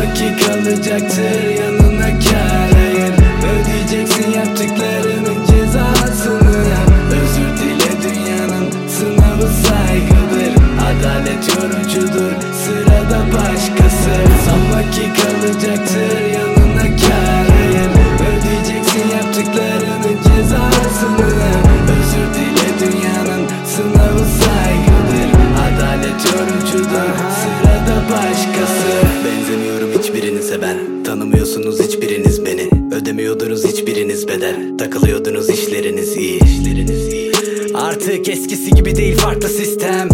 Sanma ki kalacaktır yanına kâr. Hayır, ödeyeceksin yaptıklarının cezasını. Özür dile, dünyanın sınavı saygıdır. Adalet yorucudur, sırada başkası. Sanma ki kalacaktır yanına kâr. Hayır, ödeyeceksin yaptıklarının cezasını. Özür dile, dünyanın sınavı saygıdır. Adalet yorucudur, sırada başkası. Benzemiyorum hiçbirinize ben. Tanımıyorsunuz hiçbiriniz beni. Ödemiyordunuz hiçbiriniz bedel. Takılıyordunuz işleriniz iyi. Artık eskisi gibi değil, farklı sistem.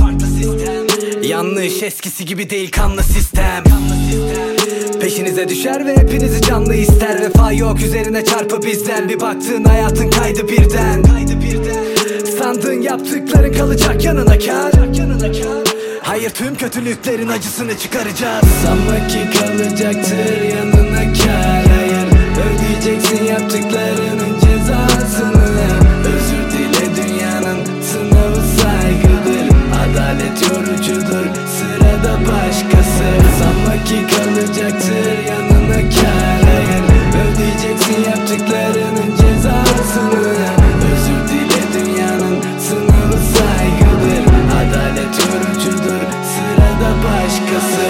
Yanlış, eskisi gibi değil, kanlı sistem. Peşinize düşer ve hepinizi canlı ister. Vefa yok, üzerine çarpı bizden. Bir baktın hayatın kaydı birden. Sandığın yaptıkların kalacak yanına kâr. Hayır, tüm kötülüklerin acısını çıkaracağız. Sanma ki kalacaktır yanına kâr. Hayır, ödeyeceksin yaptıklarının cezasını. Özür dile, dünyanın sınavı saygıdır. Adalet yorucudur, sırada başkası. Sanma ki kalacaktır yanına kâr. Hayır, ödeyeceksin yaptıklarının cezasını. Özür dile, dünyanın sınavı saygıdır. Adalet yorucudur, sırada başkası.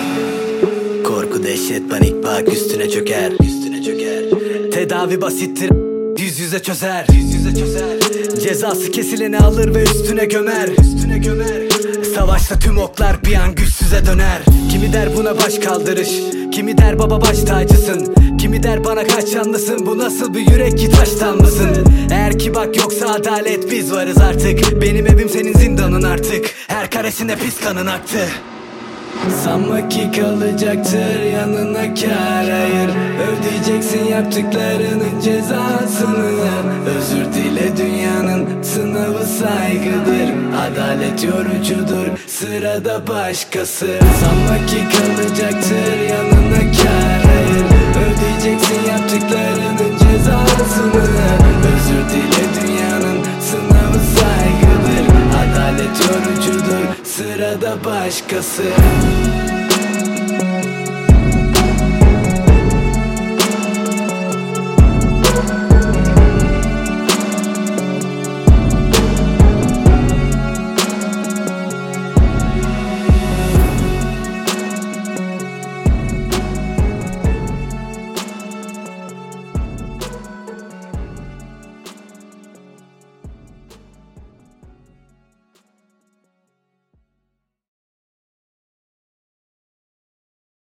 Korku, dehşet, panik bak üstüne çöker. Tedavi basittir, yüz yüze çözer. Cezası kesileni alır ve üstüne gömer. Savaşta tüm oklar bir an güçsüze döner. Kimi der buna baş kaldırış, kimi der baba baş tacısın, kimi der bana kaç yanlısın, bu nasıl bir yürek ki taştan mısın? Eğer ki bak yoksa adalet, biz varız artık. Benim evim senin zindanın artık. Her karesinde pis kanın aktı. Sanma ki kalacaktır yanına kâr. Hayır, ödeyeceksin yaptıklarının cezasını. Özür dile, dünyanın sınavı saygıdır. Adalet yorucudur, sırada başkası. Sanma ki kalacaktır yanına kâr. Hayır, ödeyeceksin yaptıklarının cezasını. Özür dile, dünyanın sınavı saygıdır. Adalet yorucudur, sırada başkası.